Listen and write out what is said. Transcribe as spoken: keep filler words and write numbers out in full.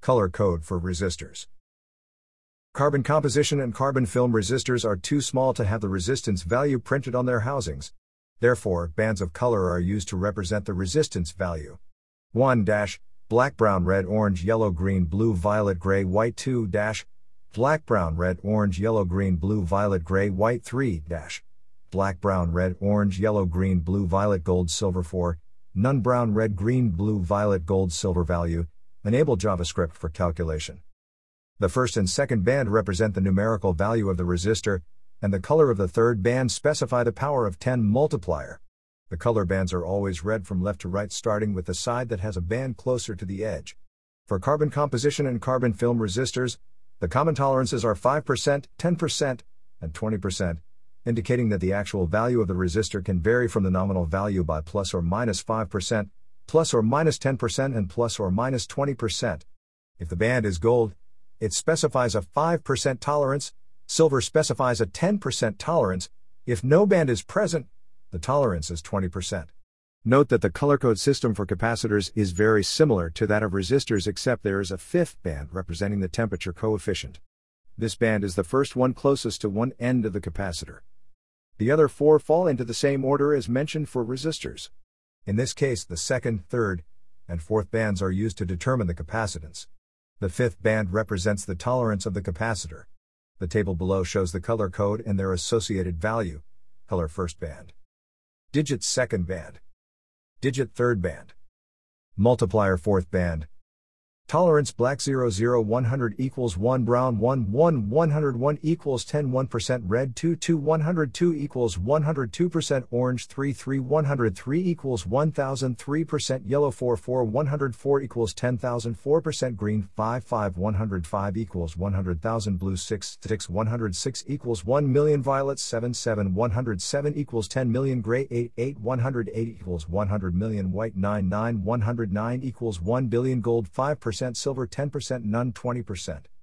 Color code for resistors. Carbon composition and carbon film resistors are too small to have the resistance value printed on their housings. Therefore, bands of color are used to represent the resistance value. one dash black, brown, red, orange, yellow, green, blue, violet, gray, white. two dash black, brown, red, orange, yellow, green, blue, violet, gray, white. three dash black, brown, red, orange, yellow, green, blue, violet, gold, silver. four none, brown, red, green, blue, violet, gold, silver. Value. Enable JavaScript for calculation. The first and second band represent the numerical value of the resistor, and the color of the third band specify the power of ten multiplier. The color bands are always read from left to right, starting with the side that has a band closer to the edge. For carbon composition and carbon film resistors, the common tolerances are five percent, ten percent, and twenty percent, indicating that the actual value of the resistor can vary from the nominal value by plus or minus five percent, plus or minus ten percent, and plus or minus twenty percent. If the band is gold, it specifies a five percent tolerance, silver specifies a ten percent tolerance. If no band is present, the tolerance is twenty percent. Note that the color code system for capacitors is very similar to that of resistors, except there is a fifth band representing the temperature coefficient. This band is the first one closest to one end of the capacitor. The other four fall into the same order as mentioned for resistors. In this case, the second, third, and fourth bands are used to determine the capacitance. The fifth band represents the tolerance of the capacitor. The table below shows the color code and their associated value. Color first band. Digit second band. Digit third band. Multiplier fourth band. Tolerance black zero zero one hundred equals one, brown one one one hundred one equals ten one percent, red two two one hundred two equals one hundred two percent, orange three three one hundred three equals one thousand three percent, yellow four four one hundred four equals ten thousand four percent, green five five one hundred five equals one hundred thousand, blue six six one hundred six equals one million, violet seven seven one hundred seven equals ten million, gray eight eight one hundred eight equals one hundred million, white nine nine one hundred nine equals one billion, gold five percent, silver ten percent, none twenty percent.